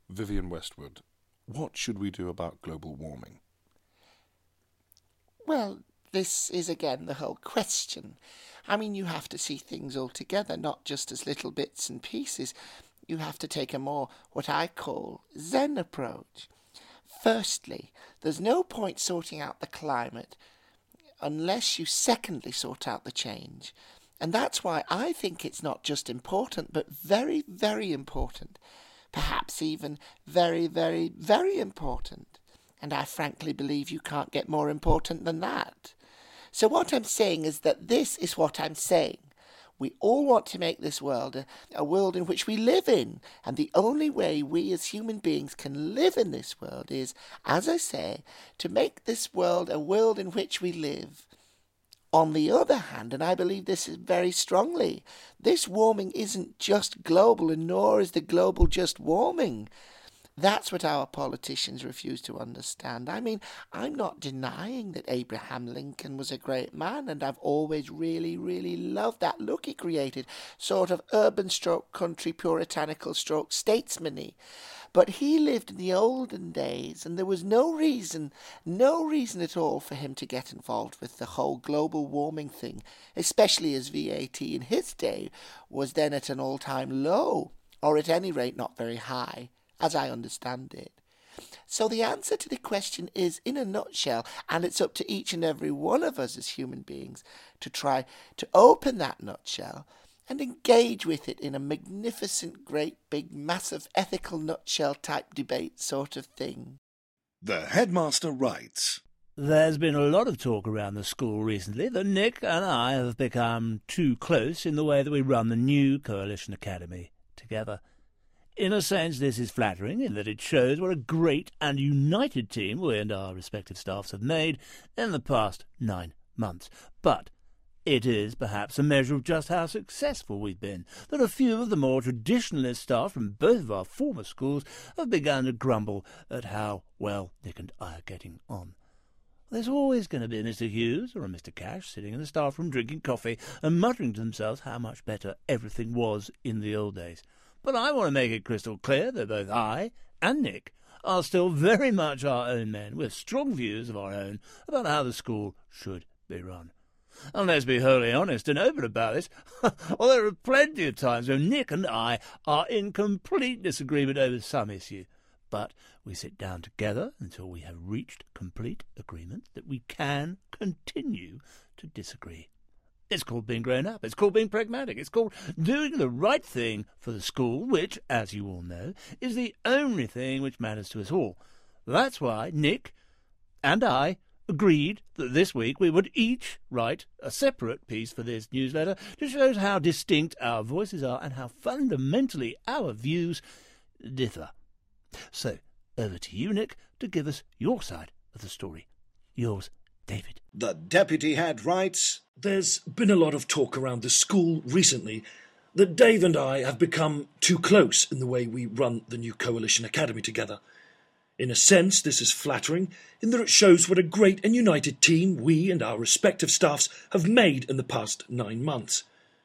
Vivienne Westwood, what should we do about global warming? Well, this is again the whole question. I mean, you have to see things all together, not just as little bits and pieces. You have to take a more, what I call, Zen approach. Firstly, there's no point sorting out the climate unless you secondly sort out the change. And that's why I think it's not just important, but very, very important. Perhaps even very, very, very important. And I frankly believe you can't get more important than that. So what I'm saying is that this is what I'm saying. We all want to make this world a world in which we live in. And the only way we as human beings can live in this world is, as I say, to make this world a world in which we live. On the other hand, and I believe this is very strongly, this warming isn't just global, and nor is the global just warming. That's what our politicians refuse to understand. I mean, I'm not denying that Abraham Lincoln was a great man, and I've always really, really loved that look he created, sort of urban stroke country, puritanical stroke statesman-y. But he lived in the olden days, and there was no reason at all for him to get involved with the whole global warming thing, especially as VAT in his day was then at an all-time low, or at any rate not very high, as I understand it. So the answer to the question is, in a nutshell, and it's up to each and every one of us as human beings to try to open that nutshell and engage with it in a magnificent, great, big, massive, ethical nutshell-type debate sort of thing. The headmaster writes, There's been a lot of talk around the school recently that Nick and I have become too close in the way that we run the new Coalition Academy together. In a sense, this is flattering in that it shows what a great and united team we and our respective staffs have made in the past 9 months. But it is perhaps a measure of just how successful we've been that a few of the more traditionalist staff from both of our former schools have begun to grumble at how well Nick and I are getting on. There's always going to be a Mr. Hughes or a Mr. Cash sitting in the staff room drinking coffee and muttering to themselves how much better everything was in the old days. But I want to make it crystal clear that both I and Nick are still very much our own men, with strong views of our own about how the school should be run. And let's be wholly honest and open about this. Well, there are plenty of times when Nick and I are in complete disagreement over some issue. But we sit down together until we have reached complete agreement that we can continue to disagree. It's called being grown up. It's called being pragmatic. It's called doing the right thing for the school, which, as you all know, is the only thing which matters to us all. That's why Nick and I agreed that this week we would each write a separate piece for this newsletter to show how distinct our voices are and how fundamentally our views differ. So, over to you, Nick, to give us your side of the story. Yours, David. The deputy head writes, There's been a lot of talk around the school recently that Dave and I have become too close in the way we run the new Coalition Academy together. In a sense, this is flattering in that it shows what a great and united team we and our respective staffs have made in the past 9 months.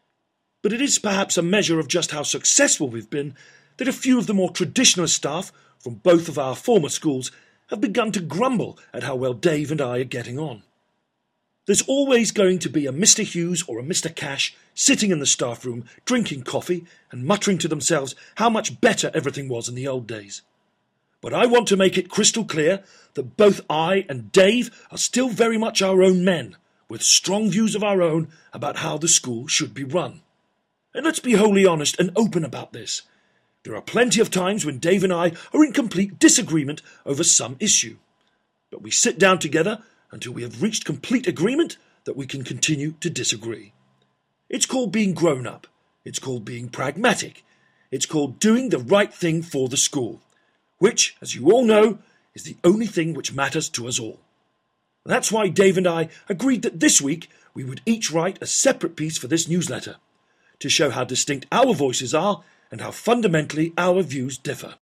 But it is perhaps a measure of just how successful we've been that a few of the more traditional staff from both of our former schools have begun to grumble at how well Dave and I are getting on. There's always going to be a Mr. Hughes or a Mr. Cash sitting in the staff room drinking coffee and muttering to themselves how much better everything was in the old days. But I want to make it crystal clear that both I and Dave are still very much our own men, with strong views of our own about how the school should be run. And let's be wholly honest and open about this. There are plenty of times when Dave and I are in complete disagreement over some issue. But we sit down together until we have reached complete agreement that we can continue to disagree. It's called being grown up. It's called being pragmatic. It's called doing the right thing for the school, which, as you all know, is the only thing which matters to us all. That's why Dave and I agreed that this week we would each write a separate piece for this newsletter, to show how distinct our voices are and how fundamentally our views differ.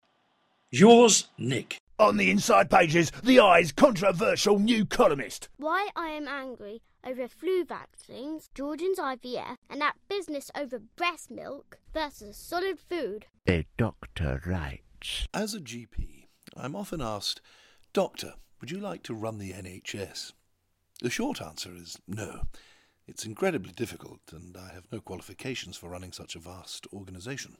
Yours, Nick. On the inside pages, the Eye's controversial new columnist. Why I am angry over flu vaccines, Georgian's IVF, and that business over breast milk versus solid food. The doctor writes. Rights. As a GP, I'm often asked, Doctor, would you like to run the NHS? The short answer is no. It's incredibly difficult, and I have no qualifications for running such a vast organisation.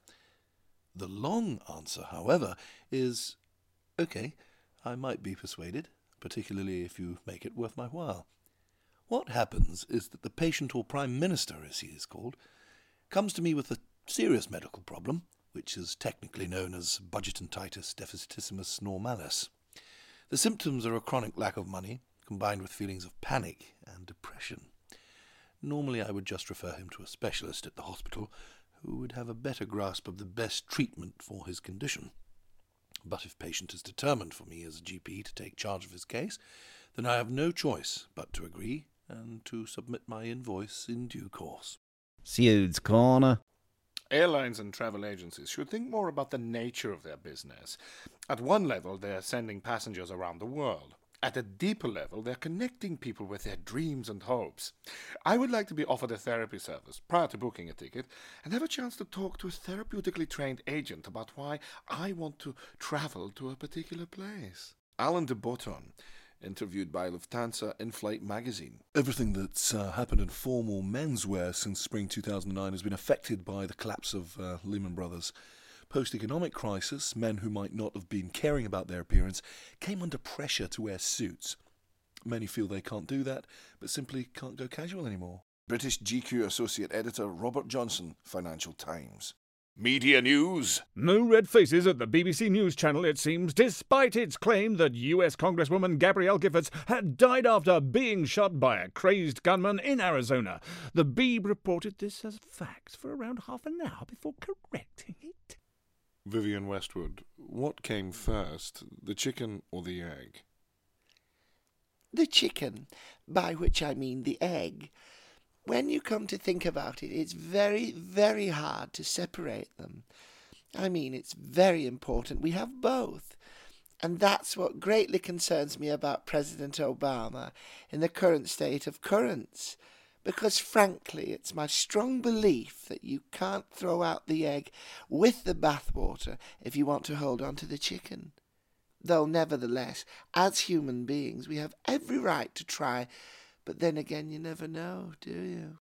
The long answer, however, is, OK, I might be persuaded, particularly if you make it worth my while. What happens is that the patient or Prime Minister, as he is called, comes to me with a serious medical problem, which is technically known as budgetentitis deficitissimus normalis. The symptoms are a chronic lack of money, combined with feelings of panic and depression. Normally I would just refer him to a specialist at the hospital who would have a better grasp of the best treatment for his condition. But if patient is determined for me as a GP to take charge of his case, then I have no choice but to agree and to submit my invoice in due course. Sude's Corner. Airlines and travel agencies should think more about the nature of their business. At one level, they're sending passengers around the world. At a deeper level, they're connecting people with their dreams and hopes. I would like to be offered a therapy service prior to booking a ticket and have a chance to talk to a therapeutically trained agent about why I want to travel to a particular place. Alan de Botton, interviewed by Lufthansa In-Flight magazine. Everything that's happened in formal menswear since spring 2009 has been affected by the collapse of Lehman Brothers. Post-economic crisis, men who might not have been caring about their appearance came under pressure to wear suits. Many feel they can't do that, but simply can't go casual anymore. British GQ Associate Editor Robert Johnson, Financial Times. Media news. No red faces at the BBC News Channel, it seems, despite its claim that US Congresswoman Gabrielle Giffords had died after being shot by a crazed gunman in Arizona. The Beeb reported this as fact for around half an hour before correcting it. Vivian Westwood, what came first, the chicken or the egg? The chicken, by which I mean the egg. When you come to think about it, it's very, very hard to separate them. I mean, it's very important we have both. And that's what greatly concerns me about President Obama in the current state of currents. Because, frankly, it's my strong belief that you can't throw out the egg with the bathwater if you want to hold on to the chicken. Though, nevertheless, as human beings, we have every right to try, but then again, you never know, do you?